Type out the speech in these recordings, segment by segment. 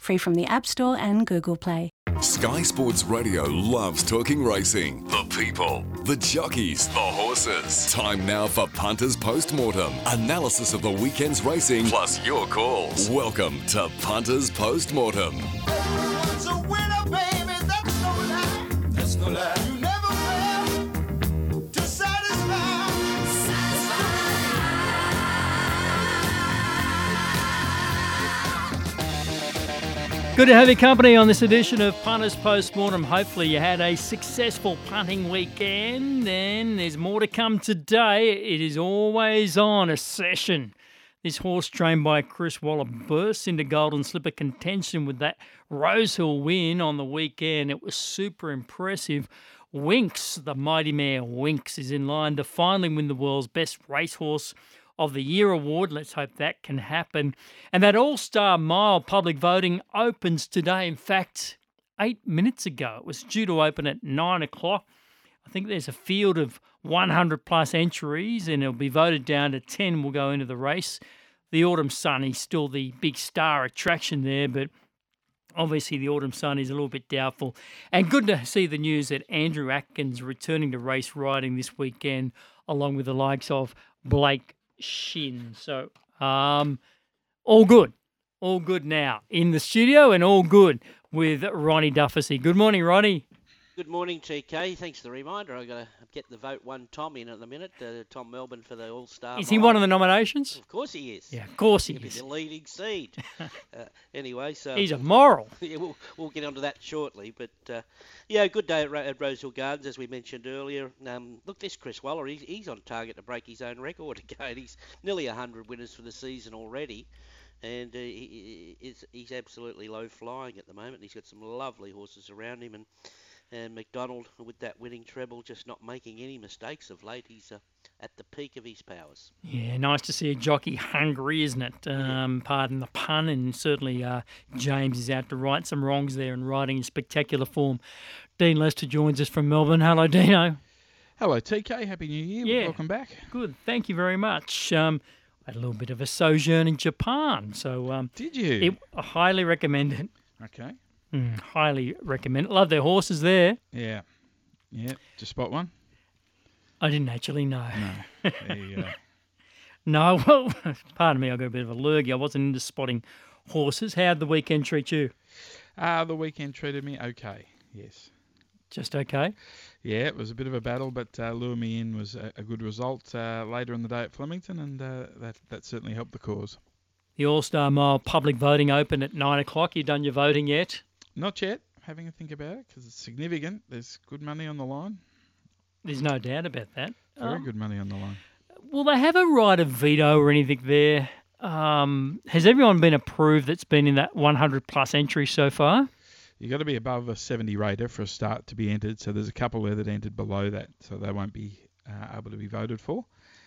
free from the App Store and Google Play. Sky Sports Radio loves talking racing. The people, the jockeys, the horses. Time now for Punters Postmortem. Analysis of the weekend's racing plus your calls. Welcome to Punters Postmortem. Everyone's a winner, baby. That's no lie. That's no lie. You never fail to satisfy. Good to have your company on this edition of Punters Postmortem. Hopefully you had a successful punting weekend, and there's more to come today. It is always on a session. This horse trained by Chris Waller bursts into Golden Slipper contention with that Rosehill win on the weekend. It was super impressive. Winx, the mighty mare Winx, is in line to finally win the world's best racehorse of the Year award. Let's hope that can happen. And that All-Star Mile public voting opens today. In fact, 8 minutes ago. It was due to open at 9 o'clock. I think there's a field of 100 plus entries, and it'll be voted down to 10 will go into the race. The Autumn Sun is still the big star attraction there, but obviously the Autumn Sun is a little bit doubtful. And good to see the news that Andrew Atkins returning to race riding this weekend, along with the likes of Blake Shin. So all good now in the studio, and all good with Ronnie Dufficy. Good morning, Ronnie. Good morning, TK. Thanks for the reminder. I've got to get the vote one Tom in at the minute, Tom Melbourne for the All-Star. Is he one of the nominations? Of course he is. Yeah, of course he He'll be is. the leading seed. Anyway, so He's a moral. yeah, we'll get onto that shortly. But yeah, good day at Rosehill Gardens, as we mentioned earlier. Look, this Chris Waller, he's on target to break his own record again. He's nearly 100 winners for the season already. And he's absolutely low flying at the moment. He's got some lovely horses around him, and McDonald, with that winning treble, just not making any mistakes of late. He's at the peak of his powers. Yeah, nice to see a jockey hungry, isn't it? Pardon the pun, and certainly James is out to right some wrongs there and riding in spectacular form. Dean Lester joins us from Melbourne. Hello, Dino. Hello, TK. Happy New Year. Yeah. Welcome back. Good, thank you very much. I had a little bit of a sojourn in Japan, so Did you? I highly recommend it. Okay. Highly recommend it. Love their horses there. Yeah. Yeah. Did you spot one? I didn't actually know. No. There you go. No, well, pardon me, I got a bit of a lurgy. I wasn't into spotting horses. How'd the weekend treat you? The weekend treated me okay. Yes. Just okay? Yeah, it was a bit of a battle, but Lure Me In was a good result later in the day at Flemington, and that certainly helped the cause. The All-Star Mile public voting open at 9 o'clock. You done your voting yet? Not yet. Having a think about it because it's significant. There's good money on the line. There's no doubt about that. Very good money on the line. Will they have a right of veto or anything there? Has everyone been approved that's been in that 100-plus entry so far? You've got to be above a 70 rater for a start to be entered. So there's a couple there that entered below that, so they won't be able to be voted for.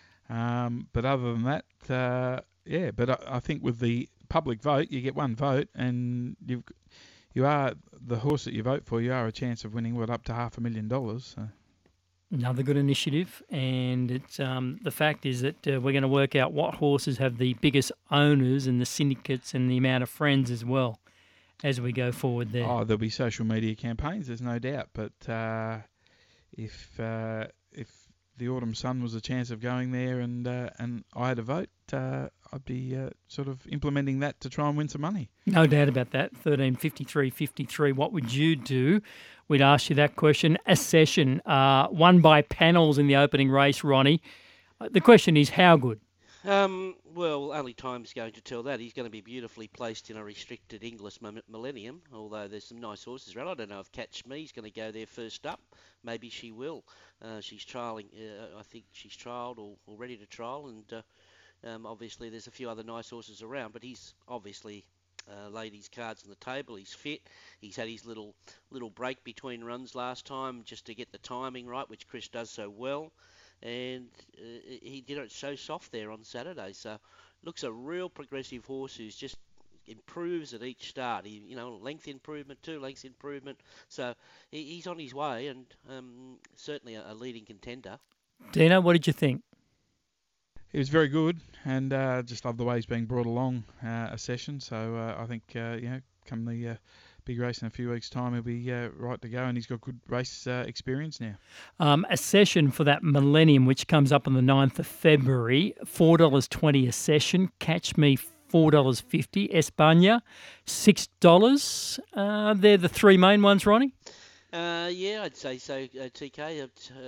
But other than that, yeah. But I think with the public vote, you get one vote, and you are the horse that you vote for. You are a chance of winning up to $500,000. So. Another good initiative, and it's the fact is that we're going to work out what horses have the biggest owners and the syndicates and the amount of friends as well as we go forward there. Oh, there'll be social media campaigns, there's no doubt. But if the Autumn Sun was a chance of going there and I had a vote, I'd be sort of implementing that to try and win some money. No doubt about that. 1353.53. What would you do? We'd ask you that question. A session won by panels in the opening race, Ronnie. The question is, how good? Well, only time's going to tell that. He's going to be beautifully placed in a restricted English Millennium, although there's some nice horses around. I don't know if Catch Me's going to go there first up. Maybe she will. She's trialling. I think she's trialled or ready to trial, and obviously there's a few other nice horses around, but he's obviously laid his cards on the table. He's fit. He's had his little break between runs last time just to get the timing right, which Chris does so well. And he did it so soft there on Saturday. So looks a real progressive horse who's just improves at each start. Length improvement, 2 lengths improvement. So he's on his way, and certainly a leading contender. Dino, what did you think? He was very good, and just love the way he's being brought along a session. So I think come the big race in a few weeks' time, he'll be right to go, and he's got good race experience now. A session for that Millennium, which comes up on the 9th of February, $4.20 a session. Catch Me, $4.50. España, $6. They're the three main ones, Ronnie? Yeah, I'd say so, TK.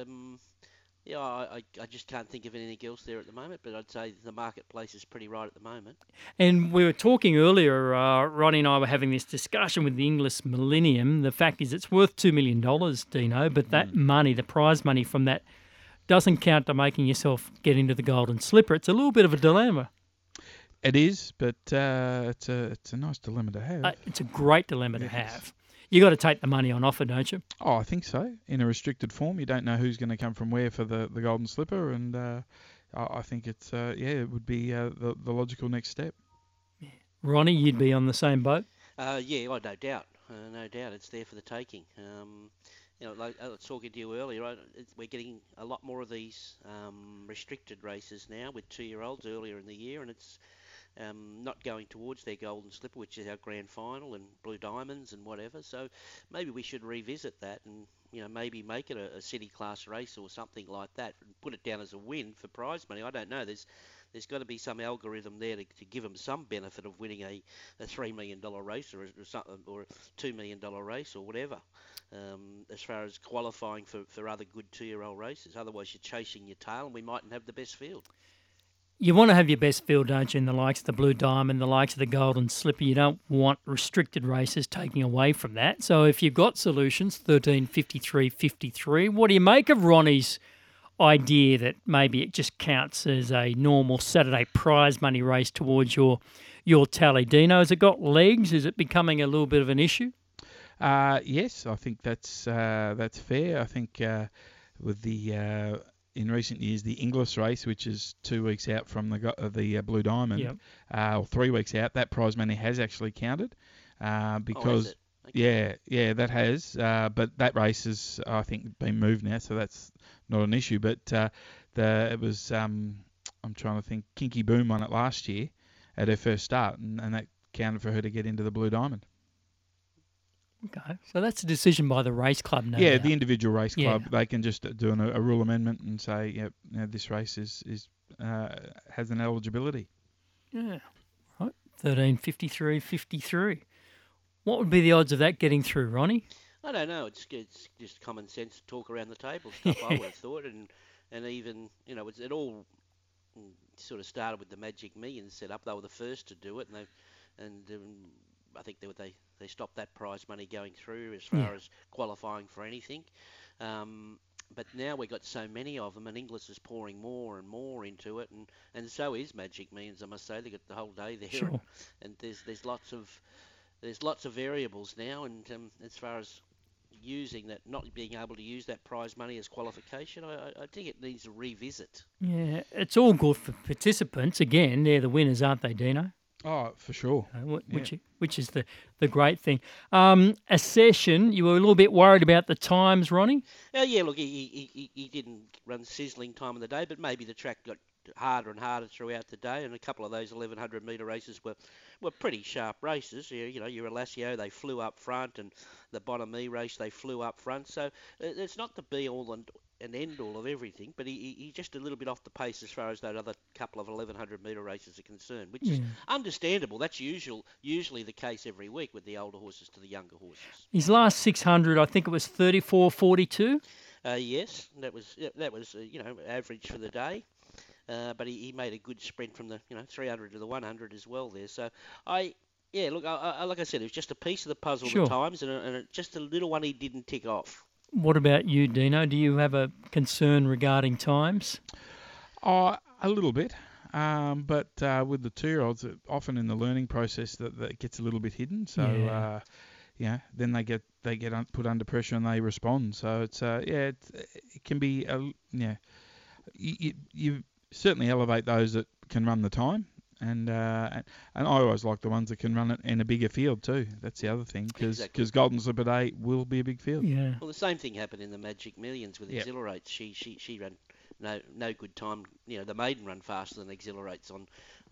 Yeah, I just can't think of anything else there at the moment, but I'd say the marketplace is pretty right at the moment. And we were talking earlier, Ronnie and I were having this discussion with the Inglis Millennium. The fact is it's worth $2 million, Dino, but that money, the prize money from that, doesn't count to making yourself get into the Golden Slipper. It's a little bit of a dilemma. It is, but it's a nice dilemma to have. It's a great dilemma to have. You got to take the money on offer, don't you? Oh, I think so. In a restricted form, you don't know who's going to come from where for the Golden Slipper, and I think it's it would be the logical next step. Yeah. Ronnie, you'd be on the same boat. Yeah, no doubt, no doubt. It's there for the taking. Like I was talking to you earlier, right? We're getting a lot more of these restricted races now with 2-year-olds earlier in the year, and it's not going towards their Golden Slipper, which is our grand final, and Blue Diamonds and whatever. So maybe we should revisit that and maybe make it a city class race or something like that, and put it down as a win for prize money. I don't know. There's got to be some algorithm there to give them some benefit of winning a $3 million race or something, or a $2 million race or whatever. As far as qualifying for other good 2-year-old races, otherwise you're chasing your tail, and we mightn't have the best field. You want to have your best field, don't you, in the likes of the Blue Diamond, the likes of the Golden Slipper. You don't want restricted races taking away from that. So if you've got solutions, 13, 53, 53, what do you make of Ronnie's idea that maybe it just counts as a normal Saturday prize money race towards your tally? Dino, has it got legs? Is it becoming a little bit of an issue? Yes, I think that's fair. I think with the in recent years, the Inglis race, which is 2 weeks out from the Blue Diamond, or 3 weeks out, that prize money has actually counted because okay. yeah, that has. But that race has, I think, been moved now, so that's not an issue. But it was I'm trying to think. Kinky Boom won it last year at her first start, and that counted for her to get into the Blue Diamond. Okay, so that's a decision by the race club now. Yeah, the individual race club, they can just do a rule amendment and say, this race is has an eligibility. Yeah, right. 13, 53, 53. What would be the odds of that getting through, Ronnie? I don't know. It's just common sense talk around the table stuff. I would have thought, and even it all sort of started with the Magic Millions set up. They were the first to do it, and I think they stopped that prize money going through as far as qualifying for anything. But now we've got so many of them, and Inglis is pouring more and more into it, and so is Magic Millions, I must say. They got the whole day there, sure. and there's lots of variables now, and as far as using that, not being able to use that prize money as qualification, I think it needs a revisit. Yeah, it's all good for participants. Again, they're the winners, aren't they, Dino? Oh, for sure. Which is the great thing. A session, you were a little bit worried about the times, Ronnie? Yeah, look, he didn't run sizzling time of the day, but maybe the track got harder and harder throughout the day, and a couple of those 1,100 metre races were pretty sharp races. Your Alassio, they flew up front, and the Bonami race, they flew up front. So it's not the be-all and end all of everything, but he just a little bit off the pace as far as that other couple of 1,100 metre races are concerned, which is understandable. That's usually the case every week with the older horses to the younger horses. His last 600, I think it was 34.42. Yes, that was average for the day. But he made a good sprint from the 300 to the 100 as well there. So like I said, it was just a piece of the puzzle at times, and just a little one he didn't tick off. What about you, Dino? Do you have a concern regarding times? Oh, a little bit. But with the 2-year-olds, often in the learning process that gets a little bit hidden. So then they get put under pressure and they respond. So it's it can be you certainly elevate those that can run the time. And I always like the ones that can run it in a bigger field too. That's the other thing, because Golden Slipper Day will be a big field. Yeah. Well, the same thing happened in the Magic Millions with Exhilarate. She ran no good time. The maiden run faster than Exhilarate's on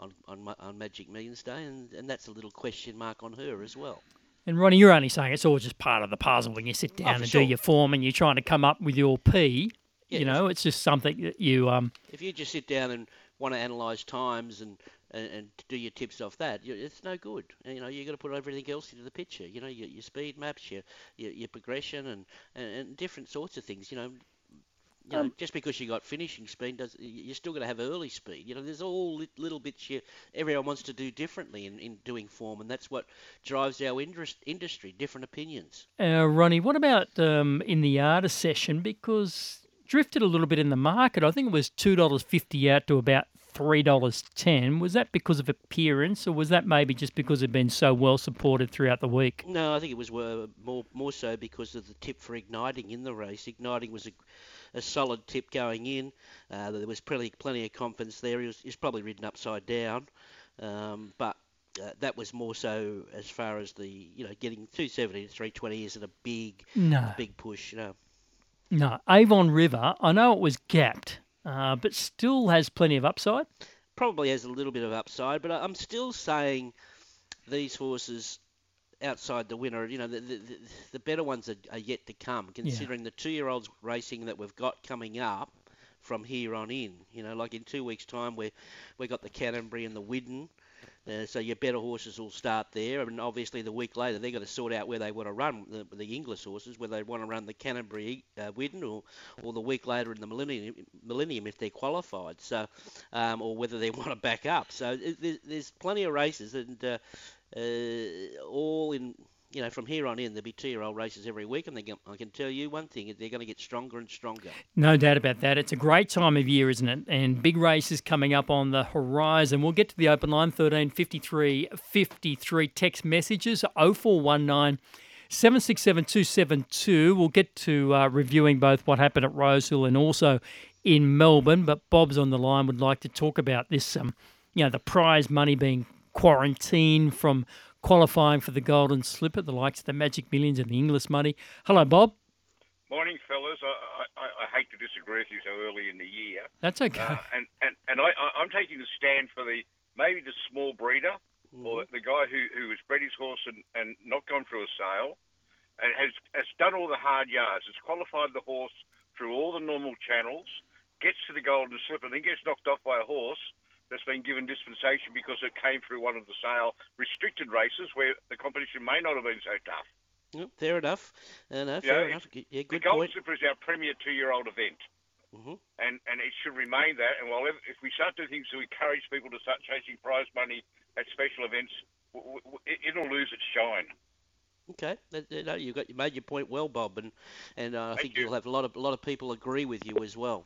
on Magic Millions Day, and that's a little question mark on her as well. And Ronnie, you're only saying it's all just part of the puzzle when you sit down and sure. do your form and you're trying to come up with your P. Yeah, You know, it's just something that you... If you just sit down and want to analyse times and do your tips off that, it's no good. You know, you've got to put everything else into the picture. You know, your speed maps, your progression, and different sorts of things. You know, just because you got finishing speed, you're still going to have early speed. You know, there's all little bits everyone wants to do differently in doing form, and that's what drives our industry, different opinions. Ronnie, what about in the artist session? Because drifted a little bit in the market. I think it was $2.50 out to about $3.10. Was that because of appearance, or was that maybe just because it had been so well supported throughout the week? No, I think it was more so because of the tip for Igniting in the race. Igniting was a solid tip going in. There was plenty of confidence there. He was probably ridden upside down, but that was more so as far as the getting 270 to 320 isn't a big push. No, Avon River. I know it was gapped, but still has plenty of upside. Probably has a little bit of upside, but I'm still saying these horses outside the winner, the better ones are yet to come, considering the 2-year-olds racing that we've got coming up from here on in. Like in 2 weeks' time, we got the Canterbury and the Widden. So your better horses will start there, and obviously the week later they've got to sort out where they want to run the English horses, whether they want to run the Canterbury Widden or the week later in the Millennium if they're qualified. So, or whether they want to back up. So there's plenty of races, and all in. From here on in, there'll be 2-year-old races every week, and I can tell you one thing, they're going to get stronger and stronger. No doubt about that. It's a great time of year, isn't it? And big races coming up on the horizon. We'll get to the open line, 13 53 53. Text messages, 0419 767 272. We'll get to reviewing both what happened at Rosehill and also in Melbourne, but Bob's on the line, would like to talk about this, the prize money being quarantined from qualifying for the Golden Slipper, the likes of the Magic Millions and the English Money. Hello, Bob. Morning, fellas. I hate to disagree with you so early in the year. That's okay. And I'm taking a stand for maybe the small breeder or the guy who has bred his horse and not gone through a sale and has done all the hard yards, has qualified the horse through all the normal channels, gets to the Golden Slipper and then gets knocked off by a horse that's been given dispensation because it came through one of the sale restricted races where the competition may not have been so tough. Yep, fair enough. Fair enough. Yeah, good the Golden point. Slipper is our premier 2-year-old event. And it should remain that. And while if we start doing things to encourage people to start chasing prize money at special events, it'll lose its shine. Okay, you made your point well, Bob, and I think you'll have a lot of people agree with you as well.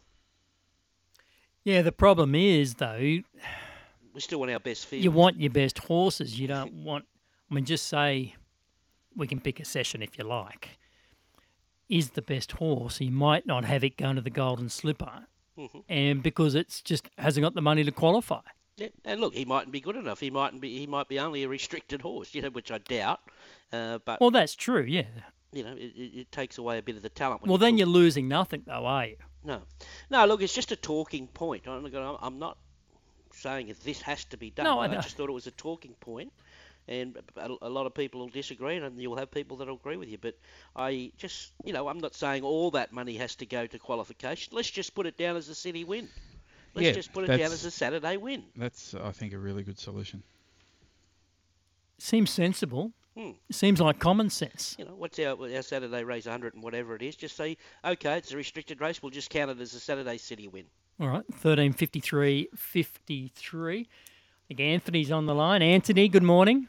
Yeah, the problem is, though, we still want our best field. You want your best horses. You don't want... just say we can pick a session if you like. Is the best horse, he might not have it going to the Golden Slipper, and because it's just hasn't got the money to qualify. Yeah, and look, he mightn't be good enough. He might be only a restricted horse, which I doubt. But well, that's true, yeah. It takes away a bit of the talent. Well, then you're losing nothing, though, are you? No. Look, it's just a talking point. I'm not saying that this has to be done. No, I just thought it was a talking point, and a lot of people will disagree, and you'll have people that will agree with you. But I just, I'm not saying all that money has to go to qualification. Let's just put it down as a city win. Let's just put it down as a Saturday win. That's, I think, a really good solution. Seems sensible. Seems like common sense. What's our Saturday race, 100 and whatever it is? Just say, okay, it's a restricted race. We'll just count it as a Saturday city win. All right, 13 53 53. I think Anthony's on the line. Anthony, good morning.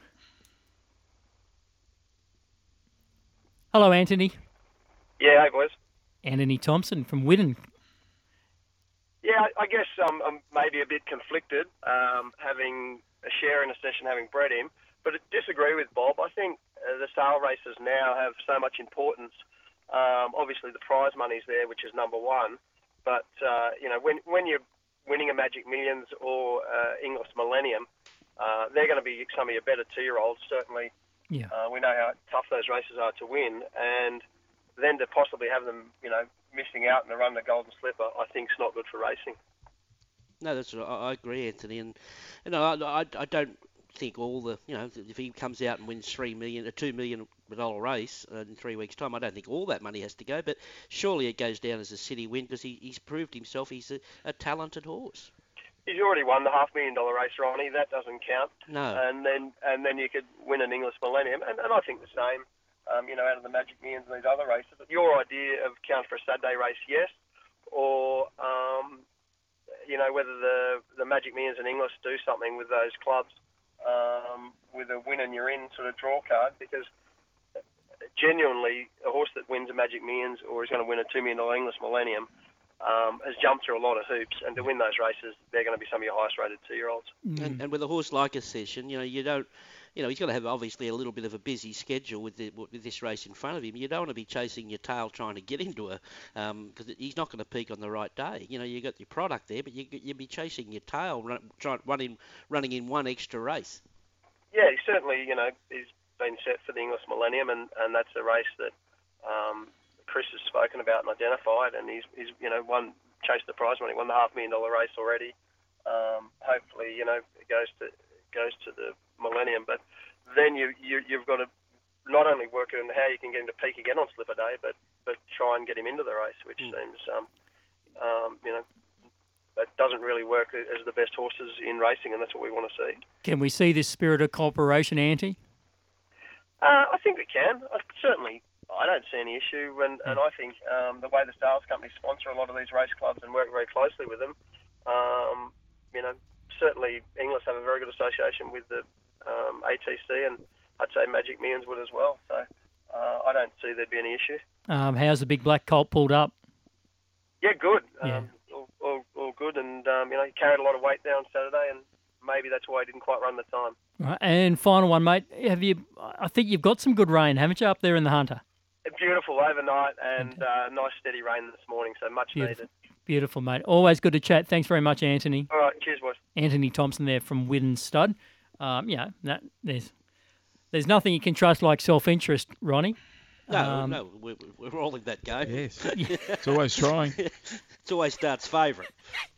Hello, Anthony. Yeah, hey, boys. Anthony Thompson from Widden. Yeah, I guess I'm maybe a bit conflicted, having a share in a session, having bred him. But I disagree with Bob. I think the sale races now have so much importance. Obviously, the prize money's there, which is number one. But, when you're winning a Magic Millions or English Millennium, they're going to be some of your better 2-year-olds, certainly. Yeah. We know how tough those races are to win. And then to possibly have them, missing out and to run the Golden Slipper, I think is not good for racing. No, that's right. I agree, Anthony. And I don't think all the, if he comes out and wins a $2 million race in 3 weeks' time, I don't think all that money has to go. But surely it goes down as a city win because he's proved himself. He's a talented horse. He's already won the $500,000 race, Ronnie. That doesn't count. No. And then you could win an English Millennium, and I think the same. Out of the Magic Millions and these other races. Your idea of count for a Saturday race, yes, or whether the Magic Millions and English do something with those clubs with a win and you're in sort of draw card, because genuinely a horse that wins a Magic Millions or is going to win a $2 million English Millennium has jumped through a lot of hoops, and to win those races, they're going to be some of your highest rated 2-year-olds. And with a horse like Accession, you don't. He's got to have obviously a little bit of a busy schedule with this race in front of him. You don't want to be chasing your tail trying to get into because he's not going to peak on the right day. You got your product there, but you'd be chasing your tail, running in one extra race. Yeah, he certainly, he's been set for the English Millennium, and that's a race that Chris has spoken about and identified, and he's chased the prize money, won the $500,000 race already. Hopefully, it goes to the Millennium, but then you've got to not only work on how you can get him to peak again on Slipper Day, but try and get him into the race, which seems that doesn't really work as the best horses in racing, and that's what we want to see. Can we see this spirit of cooperation, Anty? I think we can. I don't see any issue, and I think the way the sales companies sponsor a lot of these race clubs and work very closely with them, certainly English have a very good association with the ATC, and I'd say Magic Millions would as well. So I don't see there'd be any issue. How's the big black colt pulled up? Yeah, good. Yeah. All good, and he carried a lot of weight there on Saturday, and maybe that's why he didn't quite run the time. Right. And final one, mate. I think you've got some good rain, haven't you, up there in the Hunter? Beautiful overnight, and nice steady rain this morning, so much needed. Beautiful, mate. Always good to chat. Thanks very much, Anthony. All right, cheers, boys. Anthony Thompson there from Widden Stud. There's nothing you can trust like self-interest, Ronnie. No, we're all in that game. Yes, it's always trying. It's always Start's favourite.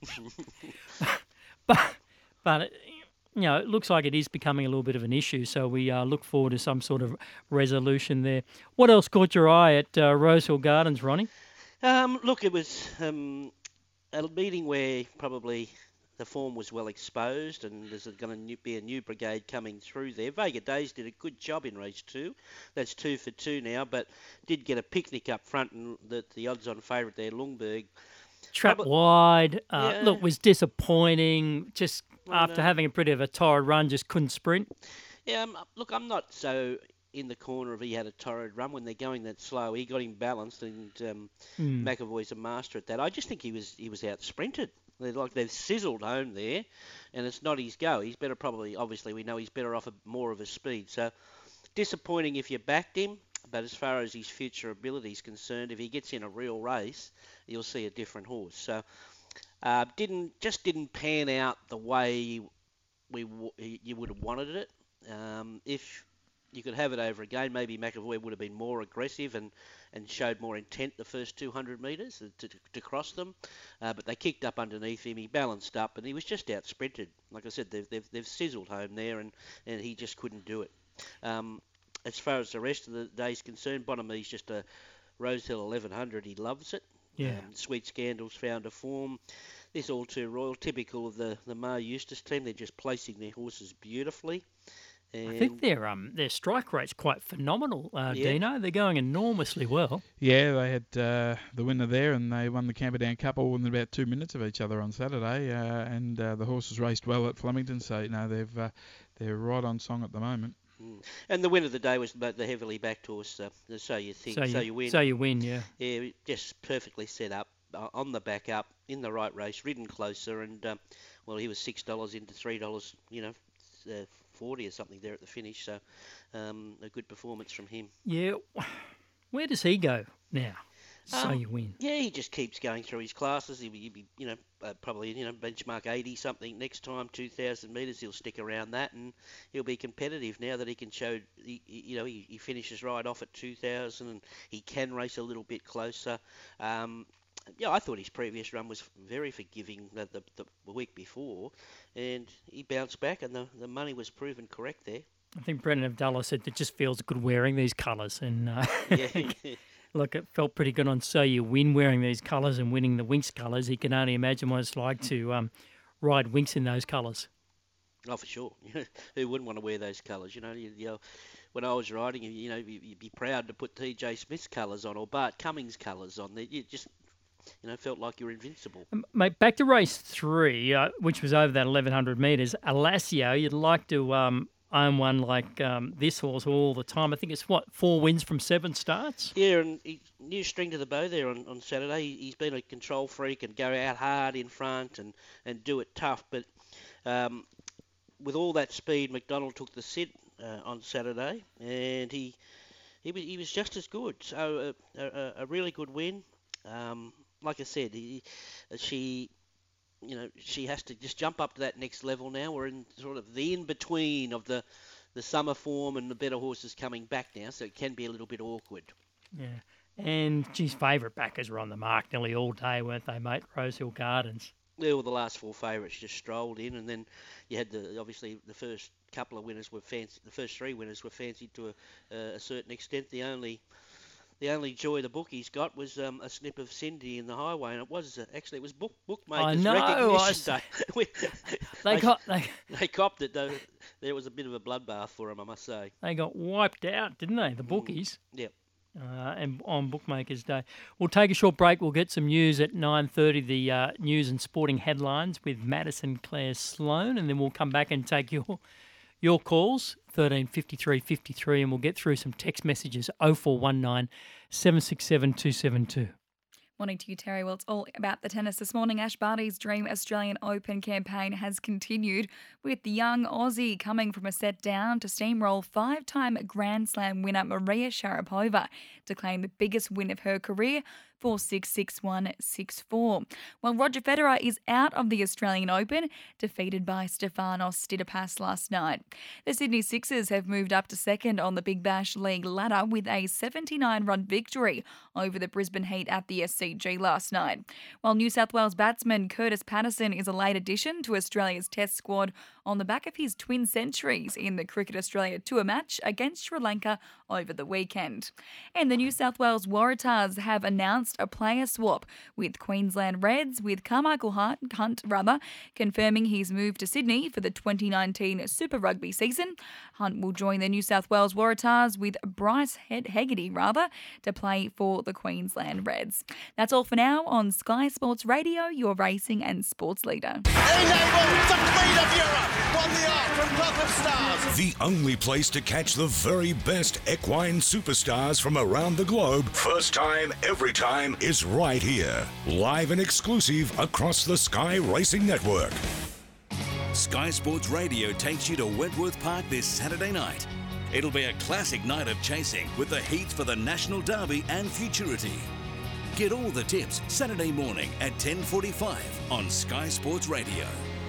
but it looks like it is becoming a little bit of an issue, so we look forward to some sort of resolution there. What else caught your eye at Rosehill Gardens, Ronnie? Look, it was a meeting where probably the form was well exposed, and there's going to be a new brigade coming through there. Vega Days did a good job in race 2. That's 2 for 2 now, but did get a picnic up front, and the odds-on favourite there, Lungberg. Trapped wide. Look, was disappointing. Just after having a bit of a torrid run, just couldn't sprint. Yeah, look, I'm not so in the corner of he had a torrid run when they're going that slow. He got him balanced, and McAvoy's a master at that. I just think he was out sprinted. They've sizzled home there, and it's not his go. He's better obviously we know he's better off more of a speed. So disappointing if you backed him, but as far as his future ability is concerned, if he gets in a real race, you'll see a different horse. So didn't pan out the way you would have wanted it. If you could have it over again, maybe McAvoy would have been more aggressive and showed more intent the first 200 metres to cross them. But they kicked up underneath him, he balanced up, and he was just out sprinted. Like I said, they've sizzled home there, and he just couldn't do it. As far as the rest of the day's concerned, Boname's just a Rosehill 1100. He loves it. Yeah. Sweet Scandals found a form. This All Too Royal, typical of the Mar Eustace team. They're just placing their horses beautifully. And I think their strike rate's quite phenomenal, Dino. They're going enormously well. Yeah, they had the winner there, and they won the Camperdown Cup all within about 2 minutes of each other on Saturday. And the horses raced well at Flemington, so they're right on song at the moment. And the win of the day was the heavily backed horse, So You Think, So You Win. So You Win, yeah. Yeah, just perfectly set up, on the back up, in the right race, ridden closer, and, he was $6 into $3, 40 or something there at the finish, so a good performance from him. Yeah, where does he go now? So You Win. Yeah, he just keeps going through his classes. He'll be probably benchmark 80 something next time, 2,000 metres. He'll stick around that, and he'll be competitive now that he can show. He finishes right off at 2,000, and he can race a little bit closer. Yeah, I thought his previous run was very forgiving the week before, and he bounced back, and the money was proven correct there. I think Brendan Abdullah said it just feels good wearing these colours, and Yeah. look, it felt pretty good on So You Win wearing these colours and winning the Winx colours. He can only imagine what it's like to ride Winx in those colours. Oh, for sure. Who wouldn't want to wear those colours? When I was riding, you'd be proud to put TJ Smith's colours on or Bart Cummings' colours on. You just, felt like you were invincible. Mate, back to race 3, which was over that 1,100 metres. Alassio, you'd like to own one like this horse all the time. I think it's, 4 wins from 7 starts? Yeah, and he new string to the bow there on Saturday. He's been a control freak and go out hard in front and do it tough. But with all that speed, McDonald took the sit on Saturday, and he was just as good. So a really good win. Like I said, she has to just jump up to that next level now. We're in sort of the in-between of the summer form and the better horses coming back now, so it can be a little bit awkward. Yeah. And, geez, favourite backers were on the mark nearly all day, weren't they, mate? Rosehill Gardens. Yeah, well, the last 4 favourites just strolled in, and then you had obviously the first couple of winners were fancy. The first 3 winners were fancied to a certain extent. The only joy the bookies got was a snip of Cindy in the highway, and it was bookmakers recognition day. They copped it though. There was a bit of a bloodbath for them, I must say. They got wiped out, didn't they? The bookies. Yep. And on Bookmakers Day. We'll take a short break. We'll get some news at 9:30, the news and sporting headlines with Madison Claire Sloan, and then we'll come back and take your calls, 135353, and we'll get through some text messages, 0419 767 272. Morning to you, Terry. Well, it's all about the tennis this morning. Ash Barty's Dream Australian Open campaign has continued with the young Aussie coming from a set down to steamroll 5-time Grand Slam winner Maria Sharapova to claim the biggest win of her career, 4-6, 6-1, 6-4. While Roger Federer is out of the Australian Open, defeated by Stefanos Tsitsipas last night. The Sydney Sixers have moved up to second on the Big Bash League ladder with a 79-run victory over the Brisbane Heat at the SCG last night. While New South Wales batsman Curtis Patterson is a late addition to Australia's Test squad on the back of his twin centuries in the Cricket Australia Tour match against Sri Lanka over the weekend. And the New South Wales Waratahs have announced a player swap with Queensland Reds, with Carmichael Hunt confirming his move to Sydney for the 2019 Super Rugby season. Hunt will join the New South Wales Waratahs with Bryce Hegarty to play for the Queensland Reds. That's all for now on Sky Sports Radio, your racing and sports leader. The only place to catch the very best equine superstars from around the globe, first time, every time, is right here. Live and exclusive across the Sky Racing Network. Sky Sports Radio takes you to Wentworth Park this Saturday night. It'll be a classic night of chasing with the heats for the National Derby and Futurity. Get all the tips Saturday morning at 10:45 on Sky Sports Radio.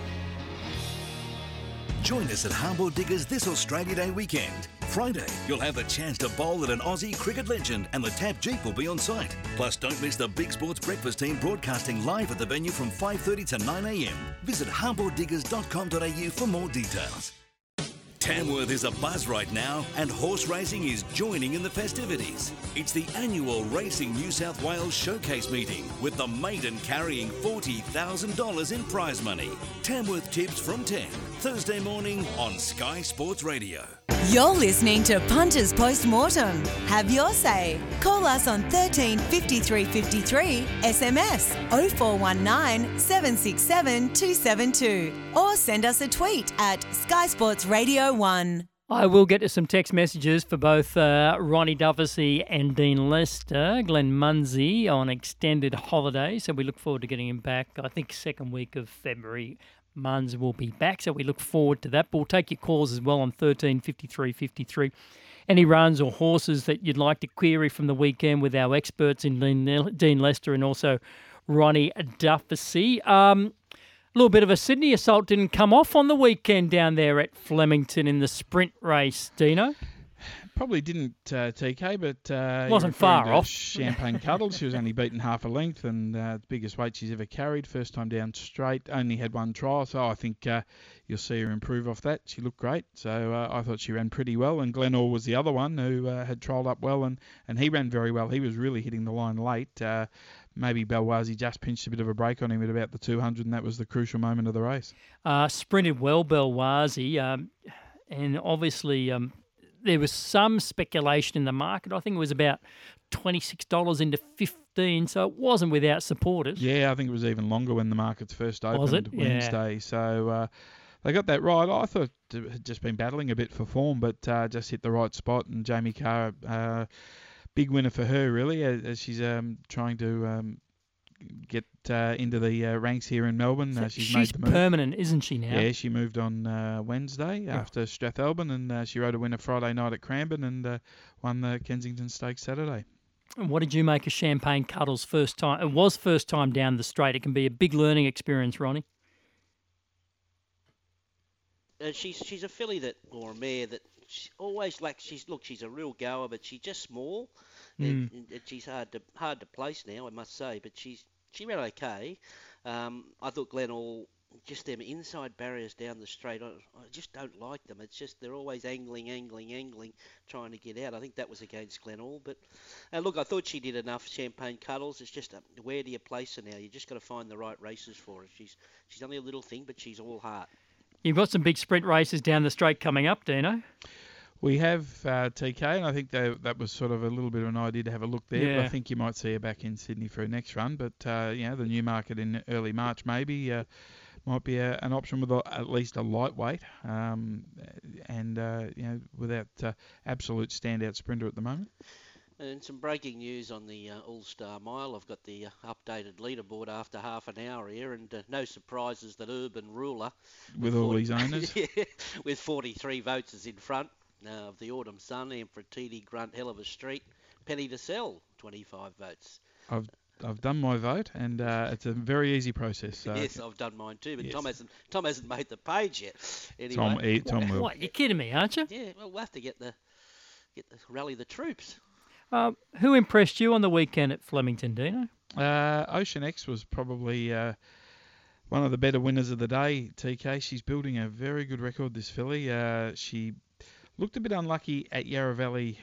Join us at Harbour Diggers this Australia Day weekend. Friday, you'll have the chance to bowl at an Aussie cricket legend, and the Tap Jeep will be on site. Plus, don't miss the Big Sports Breakfast team broadcasting live at the venue from 5:30 to 9 a.m. Visit harbourdiggers.com.au for more details. Tamworth is a buzz right now, and horse racing is joining in the festivities. It's the annual Racing New South Wales Showcase meeting, with the maiden carrying $40,000 in prize money. Tamworth tips from 10, Thursday morning on Sky Sports Radio. You're listening to Punters Postmortem. Have your say. Call us on 13 53 53, SMS 0419 767 272, or send us a tweet at Sky Sports Radio 1. I will get to some text messages for both Ronnie Dufficy and Dean Lester. Glenn Munsey on extended holiday, so we look forward to getting him back. I think second week of February. Muns will be back, so we look forward to that. But we'll take your calls as well on 13 53 53. Any runs or horses that you'd like to query from the weekend with our experts in Dean Lester and also Ronnie Dufficy. A little bit of a Sydney assault didn't come off on the weekend down there at Flemington in the sprint race, Dino. Probably didn't, TK, but... Wasn't you're referring far to off. Champagne Cuddles. She was only beaten half a length and the biggest weight she's ever carried. First time down straight. Only had one trial, so I think you'll see her improve off that. She looked great, so I thought she ran pretty well. And Glenore was the other one who had trialled up well, and he ran very well. He was really hitting the line late. Maybe Belwazi just pinched a bit of a break on him at about the 200, and that was the crucial moment of the race. Sprinted well, Belwazi, and obviously... there was some speculation in the market. I think it was about $26 into 15, so it wasn't without supporters. Yeah, I think it was even longer when the markets first opened Was it? Wednesday. Yeah. So they got that right. I thought it had just been battling a bit for form, but just hit the right spot. And Jamie Carr, big winner for her, really, as she's trying to get into the ranks here in Melbourne. She's made the move. Permanent, isn't she now? Yeah, she moved on Wednesday after Strathalbyn, and she rode a winner Friday night at Cranbourne and won the Kensington Stakes Saturday. And what did you make of Champagne Cuddles' first time? It was first time down the straight. It can be a big learning experience, Ronnie. She's a filly or a mare that always she's a real goer, but she's just small. And she's hard to place now, I must say. But she ran okay. I thought Glenall, just them inside barriers down the straight, I just don't like them. It's just they're always angling, trying to get out. I think that was against Glenall. But look, I thought she did enough. Champagne Cuddles. It's just where do you place her now? You just got to find the right races for her. She's only a little thing, but she's all heart. You've got some big sprint races down the straight coming up, Dino. We have TK, and I think that was sort of a little bit of an idea to have a look there. Yeah. But I think you might see her back in Sydney for her next run. But the Newmarket in early March maybe might be an option with at least a lightweight, without absolute standout sprinter at the moment. And some breaking news on the All-Star Mile. I've got the updated leaderboard after half an hour here, and no surprises that Urban Ruler... With all these owners? with 43 votes is in front of the Autumn Sun, Amphitrite, Grunt, Hell of a Street, Penny to Sell, 25 votes. I've done my vote, and it's a very easy process. So. Yes, I've done mine too, but yes. Tom hasn't made the page yet. Anyway. Tom will. What, you're kidding me, aren't you? Yeah, well, we'll have to get the rally the troops. Who impressed you on the weekend at Flemington, Dino? Ocean X was probably one of the better winners of the day, TK. She's building a very good record, this filly. She looked a bit unlucky at Yarra Valley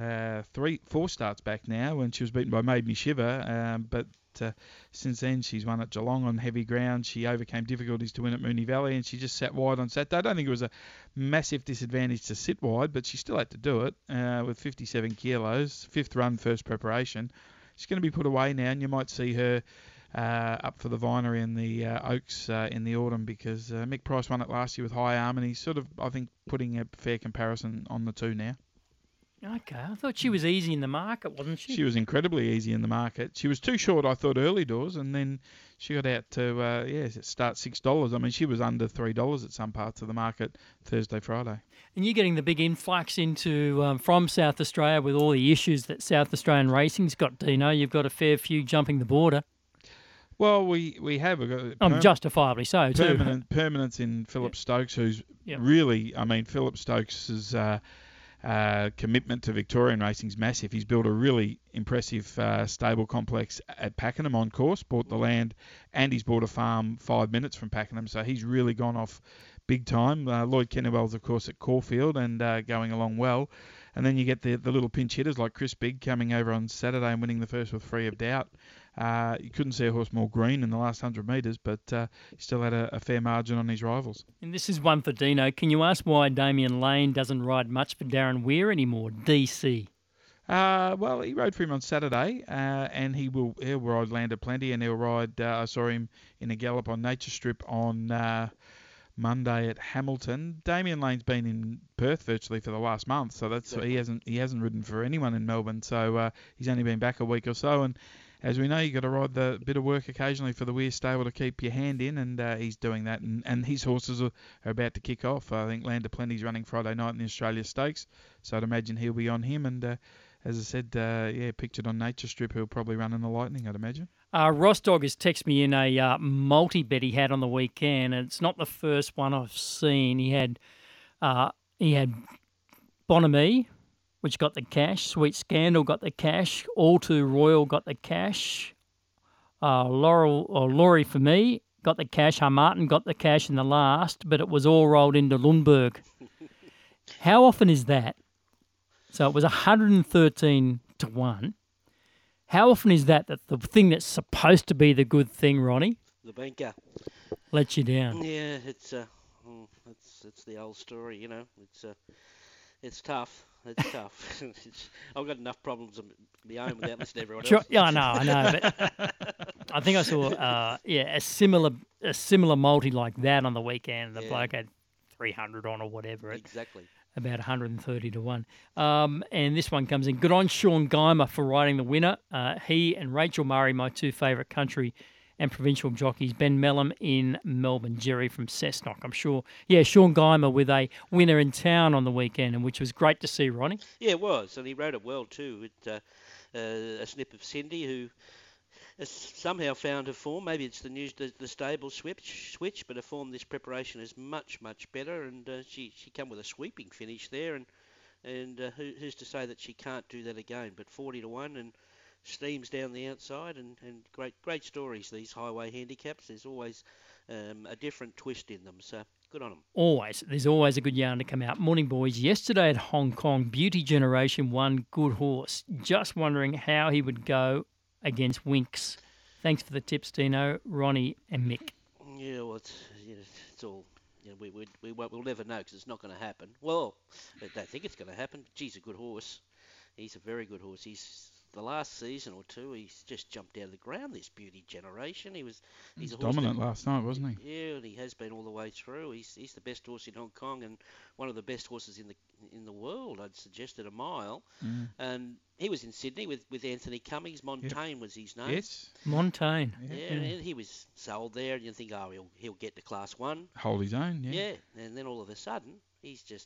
4 starts back now when she was beaten by Made Me Shiver, but since then she's won at Geelong on heavy ground. She overcame difficulties to win at Moonee Valley, and she just sat wide on Saturday. I don't think it was a massive disadvantage to sit wide, but she still had to do it with 57 kilos, 5th run, first preparation. She's going to be put away now, and you might see her up for the Vinery and the Oaks in the autumn, because Mick Price won it last year with High Arm, and he's sort of, I think, putting a fair comparison on the two now. Okay, I thought she was easy in the market, wasn't she? She was incredibly easy in the market. She was too short, I thought, early doors, and then she got out to start $6. I mean, she was under $3 at some parts of the market Thursday, Friday. And you're getting the big influx into from South Australia with all the issues that South Australian racing's got, Dino. You've got a fair few jumping the border. Well, we have. Justifiably so, too. Permanence in Philip Stokes, who's really, I mean, Philip Stokes' commitment to Victorian racing is massive. He's built a really impressive stable complex at Pakenham on course, bought the land, and he's bought a farm 5 minutes from Pakenham, so he's really gone off big time. Lloyd Kennewell's, of course, at Caulfield and going along well. And then you get the little pinch hitters like Chris Bigg coming over on Saturday and winning the first with Free of Doubt. You couldn't see a horse more green in the last 100 metres, but he still had a fair margin on his rivals. And this is one for Dino. Can you ask why Damien Lane doesn't ride much for Darren Weir anymore? DC. Well, he rode for him on Saturday, and he'll ride Land of Plenty, and he'll ride. I saw him in a gallop on Nature Strip on Monday at Hamilton. Damien Lane's been in Perth virtually for the last month, so he hasn't ridden for anyone in Melbourne. So he's only been back a week or so, and as we know, you've got to ride the bit of work occasionally for the Weir stable to keep your hand in, and he's doing that. And his horses are about to kick off. I think Land of Plenty's running Friday night in the Australia Stakes, so I'd imagine he'll be on him. And as I said, pictured on Nature Strip, he'll probably run in the Lightning, I'd imagine. Ross Dog has texted me in a multi-bet he had on the weekend, and it's not the first one I've seen. He had Bonamie, which got the cash. Sweet Scandal got the cash. All Too Royal got the cash. Laurie for Me got the cash. Martin got the cash in the last, but it was all rolled into Lundberg. How often is that? So it was 113 to 1. How often is that the thing that's supposed to be the good thing, Ronnie, The banker. lets you down? Yeah, it's the old story, you know. It's tough. It's tough. I've got enough problems of my own without listening to everyone Sure, else. yeah, I know. But I think I saw a similar multi like that on the weekend. The bloke had 300 on or whatever. Exactly. About 130 to 1. And this one comes in. Good on Sean Geimer for riding the winner. He and Rachel Murray, my two favourite country and provincial jockeys. Ben Mellum in Melbourne. Jerry from Cessnock, I'm sure. Yeah, Sean Geimer with a winner in town on the weekend, and which was great to see, Ronnie. Yeah, it was. And he rode it well too. A snip of Cindy, who has somehow found her form. Maybe it's the stable switch, but her form this preparation is much better, and she come with a sweeping finish there, and who's to say that she can't do that again? But 40 to 1 and steams down the outside, and great stories. These highway handicaps, there's always a different twist in them. So good on them. Always. There's always a good yarn to come out. Morning, boys. Yesterday at Hong Kong, Beauty Generation won Good Horse. Just wondering how he would go against Winks. Thanks for the tips, Dino, Ronnie and Mick. Yeah, well, it's all. You know, we'll never know because it's not going to happen. Well, I don't think it's going to happen. But geez, a good horse. He's a very good horse. The last season or two, he's just jumped out of the ground. This Beauty Generation. He's a horse dominant last night, wasn't he? Yeah, and he has been all the way through. He's the best horse in Hong Kong and one of the best horses in the world. I'd suggest at a mile. And he was in Sydney with Anthony Cummings. Montaigne was his name. Yes. Montaigne. Yeah, and he was sold there, and you think, oh, he'll get to Class 1. Hold his own, yeah. Yeah, and then all of a sudden, he's just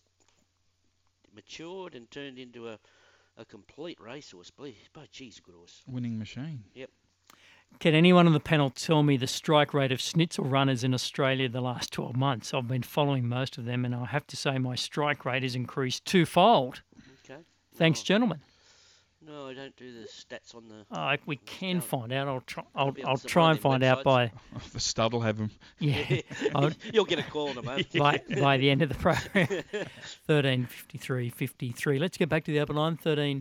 matured and turned into a complete racehorse. But geez, good horse. Winning machine. Yep. Can anyone on the panel tell me the strike rate of schnitzel runners in Australia the last 12 months? I've been following most of them, and I have to say my strike rate has increased twofold. Okay. Thanks, gentlemen. No, I don't do the stats on the... we can find out. I'll try and find out by... The stud will have them. Yeah. You'll get a call in a moment. by the end of the program. 1353. Let's get back to the open line.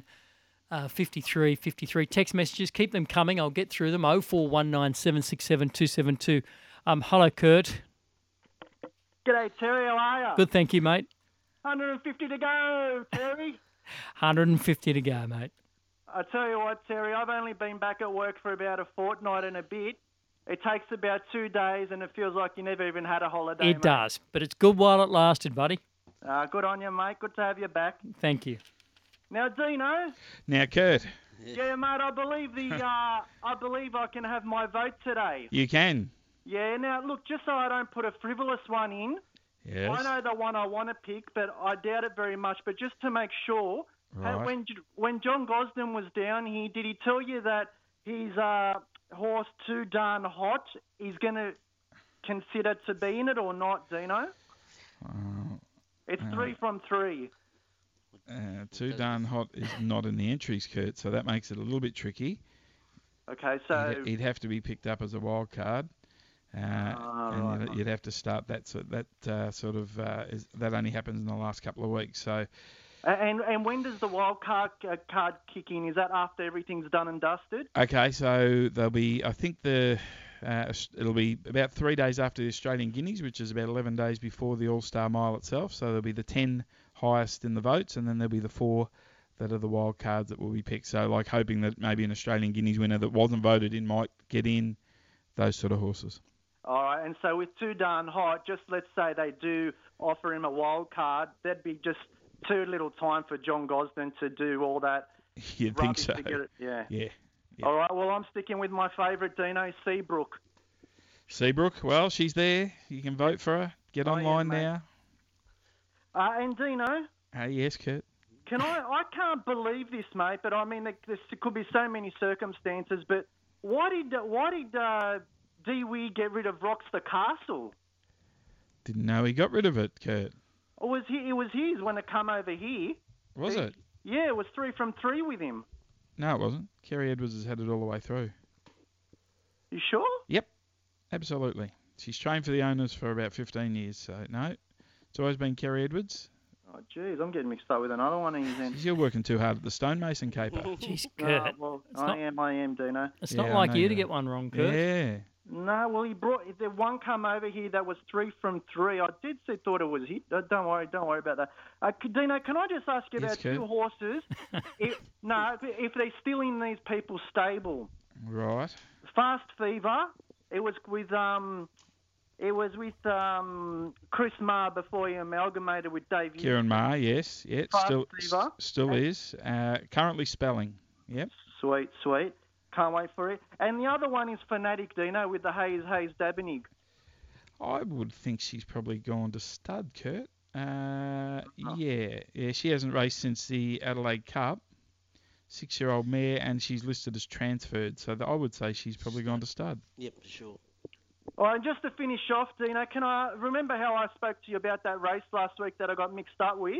53. Text messages, keep them coming. I'll get through them. 0419 767 272. Hello, Kurt. G'day, Terry. How are you? Good, thank you, mate. 150 to go, Terry. 150 to go, mate. I tell you what, Terry, I've only been back at work for about a fortnight and a bit. It takes about 2 days, and it feels like you never even had a holiday. It does, but it's good while it lasted, buddy. Good on you, mate. Good to have you back. Thank you. Now, Dino. Now, Kurt. Yeah, mate. I believe I can have my vote today. You can. Yeah. Now, look, just so I don't put a frivolous one in. Yes. I know the one I want to pick, but I doubt it very much. But just to make sure, right. when John Gosden was down here, did he tell you that his horse Too Darn Hot is going to consider to be in it or not, Dino? It's 3 from 3. Too Darn Hot is not in the entries, Kurt, so that makes it a little bit tricky. Okay, so... He'd have to be picked up as a wild card. And you'd have to start that that only happens in the last couple of weeks. So, and when does the wild card kick in? Is that after everything's done and dusted? Okay, so there'll be, I think it'll be about 3 days after the Australian Guineas, which is about 11 days before the All-Star Mile itself. So there'll be the 10 highest in the votes, and then there'll be the 4 that are the wild cards that will be picked. So, like hoping that maybe an Australian Guineas winner that wasn't voted in might get in, those sort of horses. All right, and so with Too Darn Hot, just let's say they do offer him a wild card, that'd be just too little time for John Gosden to do all that. You'd think so. To get it. Yeah. All right, well, I'm sticking with my favourite, Dino, Seabrook. Seabrook, well, she's there. You can vote for her. Get online now. And Dino? Yes, Kurt. I can't believe this, mate, but I mean, there could be so many circumstances, but why did Dewey get rid of Roxter Castle? Didn't know he got rid of it, Kurt. It was his when it come over here. Was it? Yeah, it was 3 from 3 with him. No, it wasn't. Kerry Edwards has had it all the way through. You sure? Yep, absolutely. She's trained for the owners for about 15 years, so no. It's always been Kerry Edwards. Oh, jeez, I'm getting mixed up with another one of his then. You're working too hard at the stonemason caper. Jeez, Kurt. Well, It's I not- am, Dino. It's Yeah, not I like know you you to are. get one wrong, Kurt. Yeah. No, well, the one come over here that was 3 from 3. I did thought it was hit. Don't worry about that. Dino, can I just ask you Yes, about Kurt. 2 horses? if they're still in these people's stable. Right. Fast Fever. It was with Chris Marr before he amalgamated with Dave. Kieran Maher, yes. Yeah, Fast still Fever. is. Currently spelling. Yep. Sweet. Can't wait for it. And the other one is Fanatic, Dino, with the Hayes Dabenig. I would think she's probably gone to stud, Kurt. Yeah, she hasn't raced since the Adelaide Cup. 6-year-old mare, and she's listed as transferred. So I would say she's probably gone to stud. Yep, for sure. All right, just to finish off, Dino, can I remember how I spoke to you about that race last week that I got mixed up with?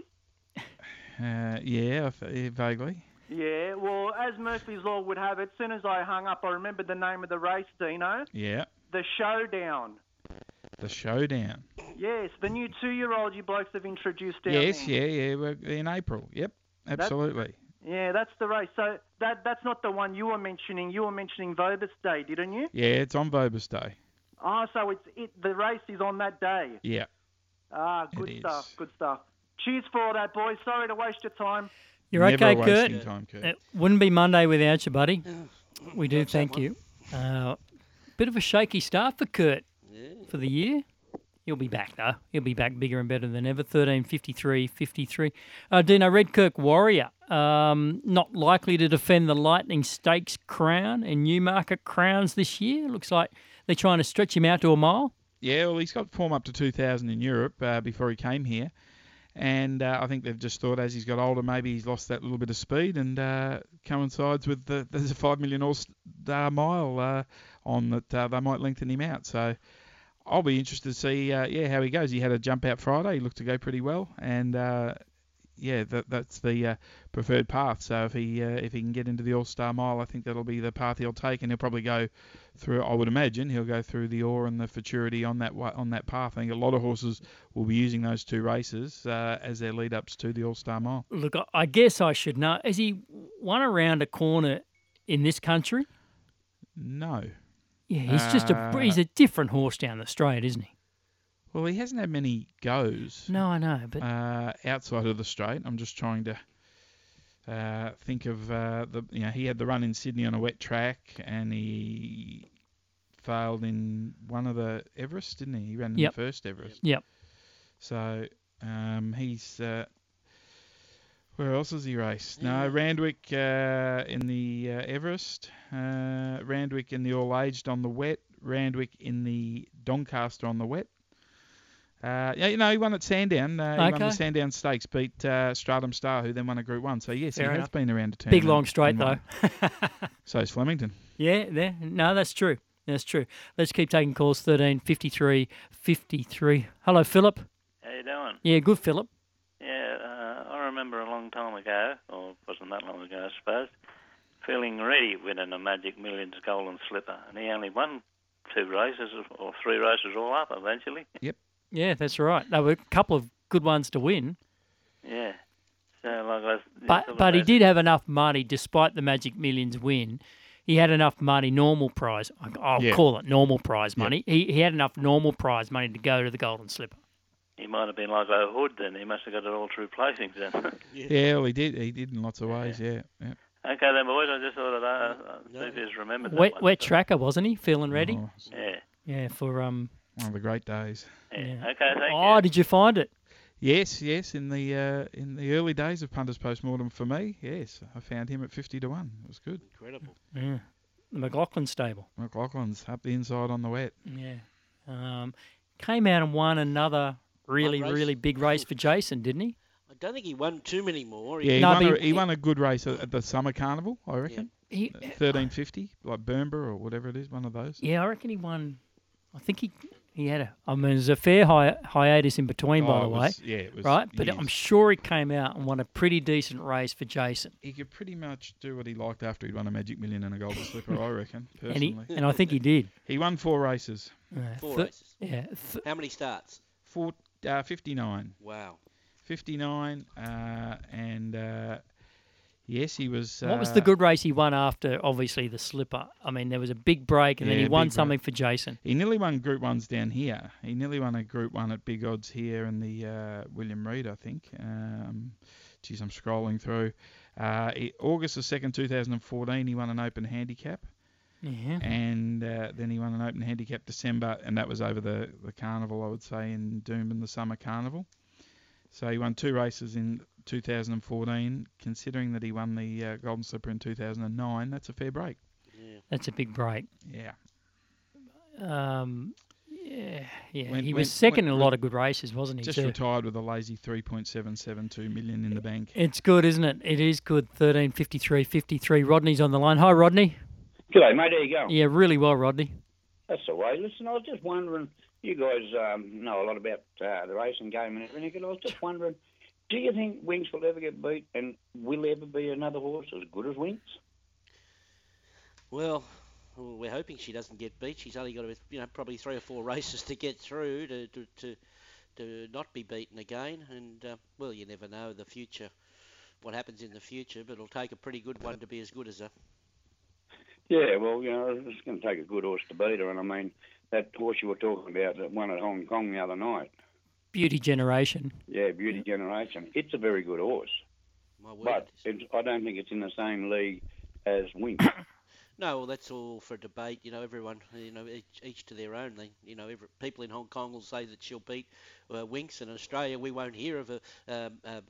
Yeah, vaguely. Yeah, well, as Murphy's Law would have it, as soon as I hung up, I remembered the name of the race, Dino. Yeah. The Showdown. The Showdown. Yes, the new 2-year-old you blokes have introduced down Yes, there. yeah, we're in April. Yep, absolutely. Yeah, that's the race. So that's not the one you were mentioning. You were mentioning Vobis Day, didn't you? Yeah, it's on Vobis Day. Oh, so the race is on that day. Yeah. Ah, good stuff. Cheers for all that, boys. Sorry to waste your time. You're Never okay, wasting Kurt. time, Kurt. It wouldn't be Monday without you, buddy. We do thank you. Bit of a shaky start for Kurt for the year. He'll be back, though. He'll be back bigger and better than ever. 13.53.53. Dino, Redkirk Warrior, not likely to defend the Lightning Stakes crown and Newmarket crowns this year. Looks like they're trying to stretch him out to a mile. Yeah, well, he's got form up to 2,000 in Europe before he came here. And I think they've just thought as he's got older, maybe he's lost that little bit of speed, and coincides with there's a $5 million All-Star Mile on that they might lengthen him out. So I'll be interested to see how he goes. He had a jump out Friday. He looked to go pretty well, and that's the preferred path. So if he can get into the All-Star Mile, I think that'll be the path he'll take, and he'll probably go through. I would imagine he'll go through the Ore and the Futurity on that path. I think a lot of horses will be using those two races as their lead-ups to the All-Star Mile. Look, I guess I should know. Has he won around a corner in this country? No. Yeah, he's a different horse down the straight, isn't he? Well, he hasn't had many goes. No, I know, but outside of the straight, I'm just trying to think of he had the run in Sydney on a wet track, and he failed in one of the Everest, didn't he? He ran in the first Everest. Yep. So he's where else has he raced? No, Randwick in the Everest, Randwick in the All Aged on the wet, Randwick in the Doncaster on the wet. He won at Sandown. He won the Sandown Stakes, beat Stratum Star, who then won a Group 1. So, yes, Fair he enough. has been around a turn. Big long straight, though. So's Flemington. Yeah, no, that's true. That's true. Let's keep taking calls. 13.53.53. Hello, Philip. How you doing? Yeah, good, Philip. Yeah, I remember a long time ago, or it wasn't that long ago, I suppose, feeling ready winning a Magic Millions Golden Slipper, and he only won 2 races or 3 races all up eventually. Yep. Yeah, that's right. There were a couple of good ones to win. Yeah. So But he did have enough money, despite the Magic Millions win. He had enough money, normal prize. I'll call it normal prize money. He had enough normal prize money to go to the Golden Slipper. He might have been like O'Hood then. He must have got it all through placings then. Yeah, well, he did. He did in lots of ways, yeah. Okay then, boys. I just thought I'd see if you just remembered that one. Wet tracker, wasn't he? Feeling ready? Oh, Yeah. Yeah, for one of the great days. Yeah. Okay, thank you. Oh, did you find it? Yes. In the early days of Punters Postmortem for me, yes, I found him at 50 to 1. It was good. Incredible. Yeah. The McLaughlin stable. McLaughlin's up the inside on the wet. Yeah. Came out and won another really big race for Jason, didn't he? I don't think he won too many more. Yeah, he won a good race at the Summer Carnival, I reckon. Yeah. 13.50, like Burnber or whatever it is, one of those. Yeah, I reckon he won. I think he He had there's a fair hiatus in between, by the way. Yeah, it was. Right? But years. I'm sure he came out and won a pretty decent race for Jason. He could pretty much do what he liked after he'd won a Magic Million and a Golden Slipper, I reckon, personally. And I think he did. He won 4 races. 4 races? Yeah. How many starts? 59. Wow. 59, yes, he was... What was the good race he won after, obviously, the Slipper? I mean, there was a big break, and then he won something for Jason. He nearly won Group 1s down here. He nearly won a Group 1 at Big Odds here in the William Reid, I think. Geez, I'm scrolling through. August the 2nd, 2014, he won an Open Handicap. Yeah. And then he won an Open Handicap December, and that was over the carnival, I would say, in Doomben, the Summer Carnival. So he won 2 races in 2014. Considering that he won the Golden Slipper in 2009, that's a fair break. Yeah. That's a big break. Yeah. He was second in a lot of good races, wasn't he? Just retired with a lazy 3.772 million in the bank. It's good, isn't it? It is good. 13.53.53. Rodney's on the line. Hi, Rodney. G'day, mate. How you going? Yeah, really well, Rodney. That's the way. Listen, I was just wondering, you guys know a lot about the racing game and everything, I was just wondering, do you think Winks will ever get beat, and will ever be another horse as good as Winks? Well, we're hoping she doesn't get beat. She's only got probably 3 or 4 races to get through to not be beaten again. And well, you never know the future, what happens in the future. But it'll take a pretty good one to be as good as her. Yeah, well, it's going to take a good horse to beat her. And I mean, that horse you were talking about that won at Hong Kong the other night. Beauty Generation. Yeah, Beauty Generation. It's a very good horse. My word. But I don't think it's in the same league as Winks. No, well, that's all for debate. Everyone, each to their own. People in Hong Kong will say that she'll beat Winks. In Australia, we won't hear of a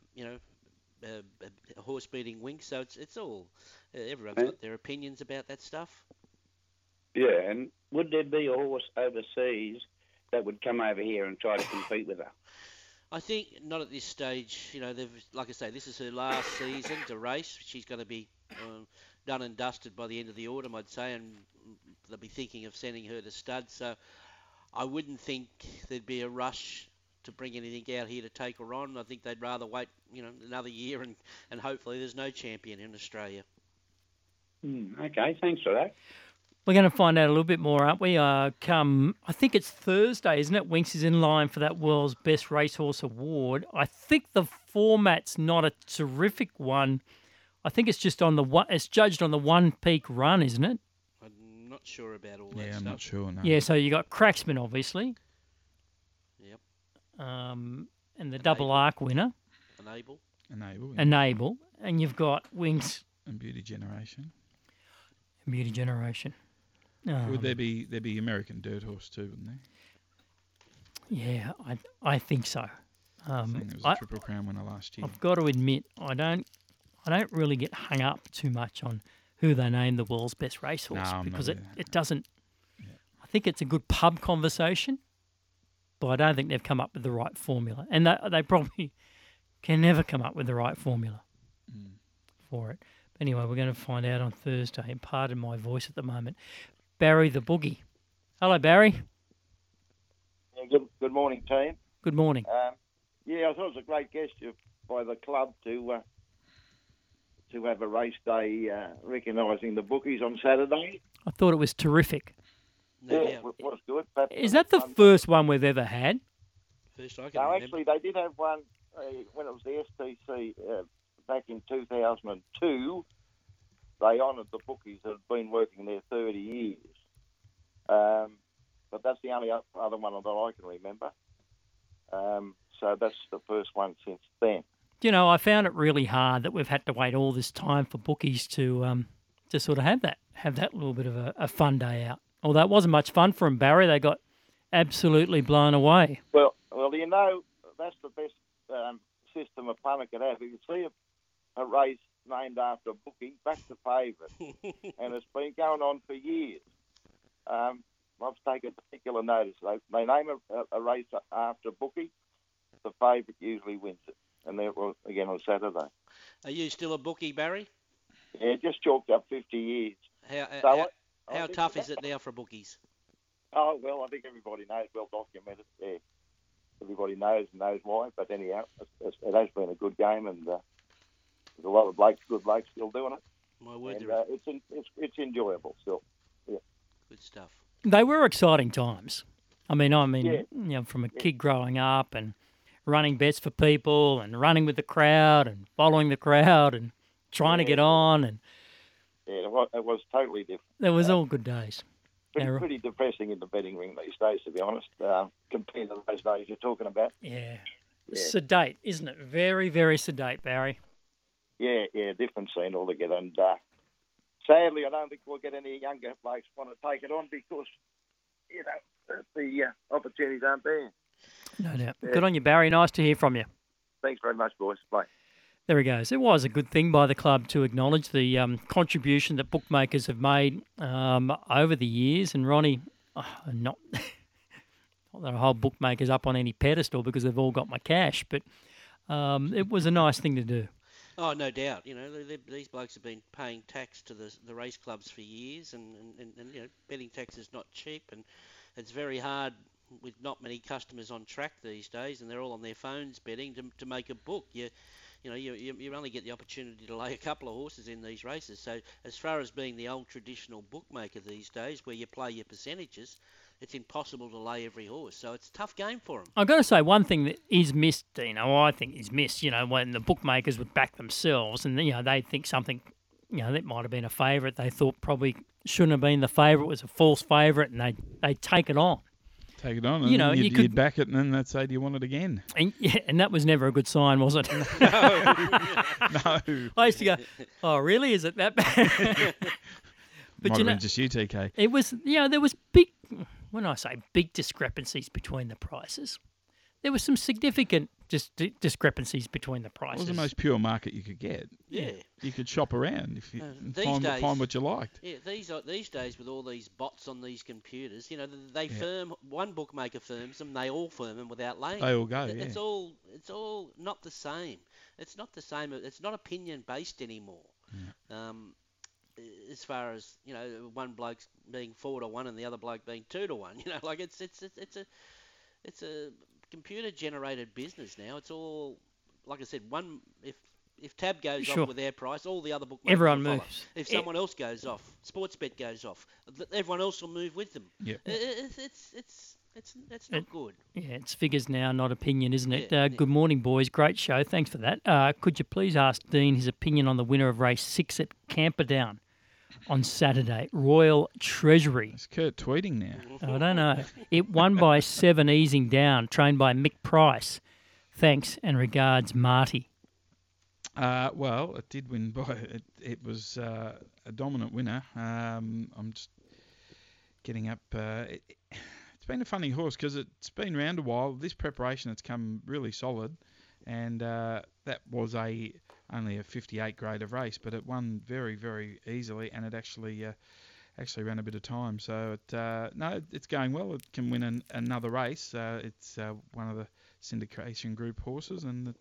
horse beating Winks. So it's all. Everyone's got their opinions about that stuff. Yeah, and would there be a horse overseas that would come over here and try to compete with her? I think not at this stage. Like I say, this is her last season to race. She's going to be done and dusted by the end of the autumn, I'd say, and they'll be thinking of sending her to stud. So I wouldn't think there'd be a rush to bring anything out here to take her on. I think they'd rather wait, another year and hopefully there's no champion in Australia. Okay, thanks for that. We're going to find out a little bit more, aren't we? I think it's Thursday, isn't it? Winks is in line for that World's Best Racehorse Award. I think the format's not a terrific one. I think it's just it's judged on the one peak run, isn't it? I'm not sure about all that stuff. Yeah, I'm not sure, no. Yeah, so you got Cracksman, obviously. Yep. And the Double Arc winner. Enable. And you've got Winks. And Beauty Generation. Would there be American Dirt Horse too, wouldn't there? Yeah, I think so. I think it was a Triple Crown winner last year. I've got to admit, I don't really get hung up too much on who they name the world's best racehorse because it doesn't. Yeah. I think it's a good pub conversation, but I don't think they've come up with the right formula, and they probably can never come up with the right formula for it. Anyway, we're going to find out on Thursday, and pardon my voice at the moment. Barry the Boogie. Hello, Barry. Good morning, team. Good morning. I thought it was a great gesture by the club to have a race day recognising the bookies on Saturday. I thought it was terrific. Yeah, it was good. Is that the first one we've ever had? First I can No, remember. actually, they did have one when it was the STC back in 2002. They honoured the bookies that had been working there 30 years. But that's the only other one that I can remember. So that's the first one since then. I found it really hard that we've had to wait all this time for bookies to sort of have that little bit of a fun day out. Although it wasn't much fun for them, Barry. They got absolutely blown away. Well, that's the best system a punter could have. You can see a race named after a bookie, back to favourite, and it's been going on for years. I've taken particular notice. They name a race after a bookie, the favourite usually wins it, and that was again on Saturday. Are you still a bookie, Barry? Yeah, just chalked up 50 years. How tough is it now for bookies? Oh, well, I think everybody knows, well documented. Yeah. Everybody knows why. But anyhow, it has been a good game, and there's a lot of good blokes still doing it. My word, and, it's enjoyable still. Yeah. Good stuff. They were exciting times. I mean, Yeah. you know, from a kid growing up and running bets for people and running with the crowd and following the crowd and trying to get on, and Yeah, it was totally different. it was all good days. Pretty depressing in the betting ring these days, to be honest, compared to those days you're talking about. Yeah. Yeah. Sedate, isn't it? Very, very sedate, Barry. Yeah, different scene altogether. And sadly, I don't think we'll get any younger blokes want to take it on because, the opportunities aren't there. No doubt. Yeah. Good on you, Barry. Nice to hear from you. Thanks very much, boys. Bye. There he goes. It was a good thing by the club to acknowledge the contribution that bookmakers have made over the years. And Ronnie, not that I hold bookmakers up on any pedestal because they've all got my cash, but it was a nice thing to do. Oh, no doubt. You know, these blokes have been paying tax to the race clubs for years, and you know, betting tax is not cheap, and it's very hard with not many customers on track these days, and they're all on their phones betting to make a book. You only get the opportunity to lay a couple of horses in these races. So as far as being the old traditional bookmaker these days, where you play your percentages, it's impossible to lay every horse. So it's a tough game for them. I've got to say, one thing that is missed, Dino, I think is missed, you know, when the bookmakers would back themselves and, you know, they think something, you know, that might have been a favourite they thought probably shouldn't have been the favourite, was a false favourite, and they take it on. Take it on, and You know, you'd back it, and then they'd say, do you want it again? And that was never a good sign, was it? No. I used to go, oh, really? Is it that bad? But Might you have know, been just you, TK. it was, you know, there was big, when I say big discrepancies between the prices, there was some significant discrepancies between the It prices. was the most pure market you could get. Yeah. You could shop around if you and These find days- what you liked. Yeah, these days with all these bots on these computers, you know, they Yeah. firm, one bookmaker firms them, they all firm them without laying. They all go, It's yeah. all not the same. It's not the same. It's not opinion based anymore. As far as, you know, one bloke's being 4-1 and the other bloke being 2-1, you know, like it's a computer generated business now. It's all, like I said, one if Tab goes Sure. off with their price, all the other bookmakers Everyone will follow. moves. If someone else goes off, Sportsbet goes off, everyone else will move with them. Yep. It's not good. Yeah, it's figures now, not opinion, isn't it? Yeah, Good morning, boys. Great show. Thanks for that. Could you please ask Dean his opinion on the winner of race 6 at Camperdown on Saturday, Royal Treasury? Is Kurt tweeting now? I don't know. It won by 7 easing down, trained by Mick Price. Thanks and regards, Marty. Well, it did win by. It was a dominant winner. I'm just getting up. It's been a funny horse because it's been around a while. This preparation, it's come really solid, and that was only a 58 grade of race, but it won very, very easily, and it actually ran a bit of time. So it's going well. It can win another race. It's one of the syndication group horses, and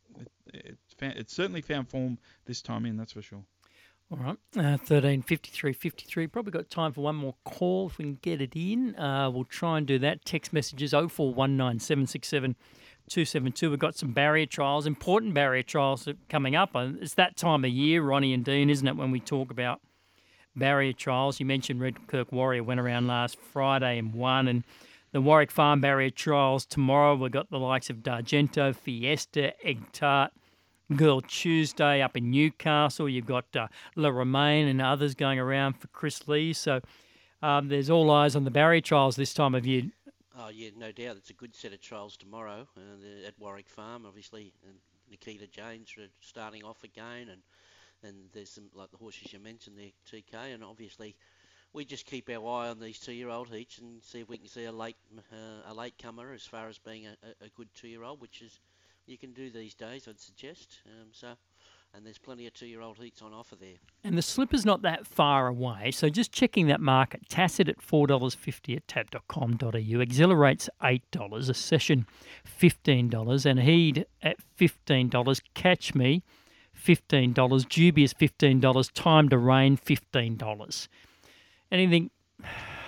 it's certainly found form this time in. That's for sure. All right, 13:53:53. Probably got time for one more call if we can get it in. We'll try and do that. Text messages 0419 767 272. We've got some barrier trials, important barrier trials coming up. It's that time of year, Ronnie and Dean, isn't it, when we talk about barrier trials? You mentioned Redkirk Warrior went around last Friday and won, and the Warwick Farm barrier trials tomorrow. We've got the likes of D'Argento, Fiesta, Egg Tart, Girl Tuesday up in Newcastle. You've got La Romaine and others going around for Chris Lee. So there's all eyes on the barrier trials this time of year. Oh, yeah, no doubt. It's a good set of trials tomorrow at Warwick Farm, obviously. And Nikita James starting off again. And there's some, like the horses you mentioned there, TK. And obviously, we just keep our eye on these 2-year-old heats and see if we can see a latecomer as far as being a good 2-year-old, which is you can do these days, I'd suggest. And there's plenty of 2-year-old heats on offer there. And the slipper's not that far away, so just checking that market. Tacit at $4.50 at tab.com.au. Exhilarate's $8, a session $15, and Heed at $15. Catch Me $15, Dubious $15, Time to Rain $15. Anything?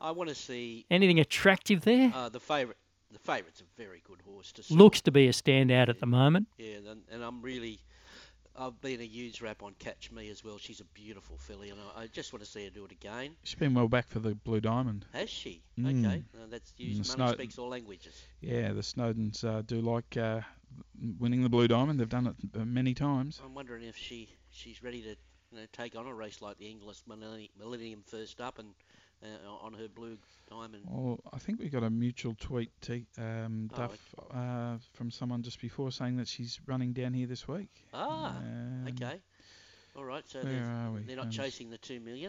I want to see anything attractive there. The favourite's a very good horse to see. Looks to be a standout at the moment. Yeah, and I've been a huge rap on Catch Me as well. She's a beautiful filly, and I just want to see her do it again. She's been well back for the Blue Diamond. Has she? Okay, that's used. Money speaks all languages. Yeah, the Snowdens do like winning the Blue Diamond. They've done it many times. I'm wondering if she's ready to take on a race like the English Millennium First Up and on her Blue Diamond. Well, I think we got a mutual tweet, Duff, from someone just before saying that she's running down here this week. Okay. All right, so they're not chasing the 2 million.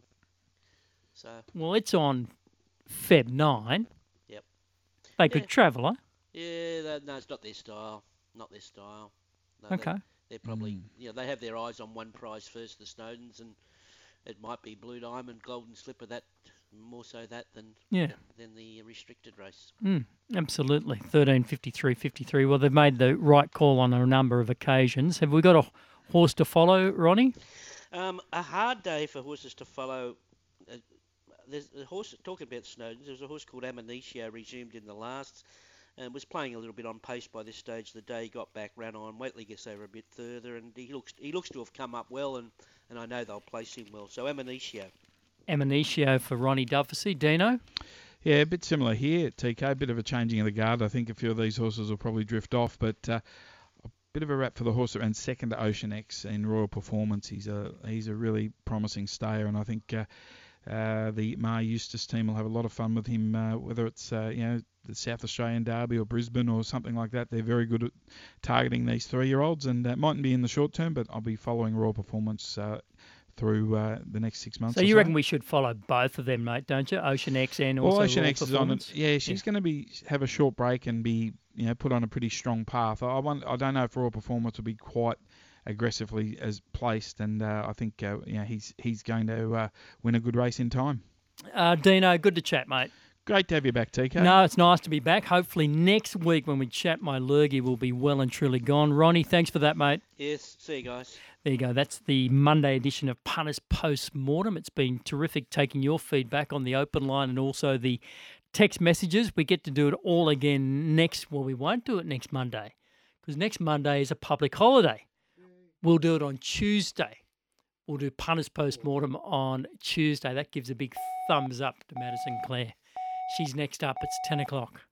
Well, it's on Feb 9. Yep. They could travel, huh? Yeah, no, it's not their style. Not their style. No, okay. They're probably, they have their eyes on one prize first, the Snowdens, and it might be Blue Diamond, Golden Slipper, that more so that than the restricted race. Absolutely. 13:53:53. Well, they've made the right call on a number of occasions. Have we got a horse to follow, Ronnie? A hard day for horses to follow. There's a horse, talking about Snowdens, there was a horse called Amnesia resumed in the last and was playing a little bit on pace by this stage of the day. He got back, ran on. Waitley gets over a bit further, and he looks to have come up well, and I know they'll place him well. So Amnesia for Ronnie Duffy. Dino? Yeah, a bit similar here, TK. A bit of a changing of the guard. I think a few of these horses will probably drift off, but a bit of a wrap for the horse that ran second to Ocean X in Royal Performance. He's a really promising stayer, and I think the Mar Eustace team will have a lot of fun with him, whether it's the South Australian Derby or Brisbane or something like that. They're very good at targeting these 3-year-olds, and it mightn't be in the short term, but I'll be following Royal Performance through the next 6 months. So you reckon we should follow both of them, mate, don't you? Ocean X and also Ocean Royal X is on Performance? it. Yeah, she's going to have a short break and be put on a pretty strong path. I don't know if Royal Performance will be quite aggressively as placed, and I think he's going to win a good race in time. Dino, good to chat, mate. Great to have you back, TK. No, it's nice to be back. Hopefully next week when we chat, my lurgy will be well and truly gone. Ronnie, thanks for that, mate. Yes, see you guys. There you go. That's the Monday edition of Punters Post Mortem. It's been terrific taking your feedback on the open line and also the text messages. We get to do it all again we won't do it next Monday because next Monday is a public holiday. We'll do it on Tuesday. We'll do Punters Post Mortem on Tuesday. That gives a big thumbs up to Madison Clare. She's next up. It's 10 o'clock.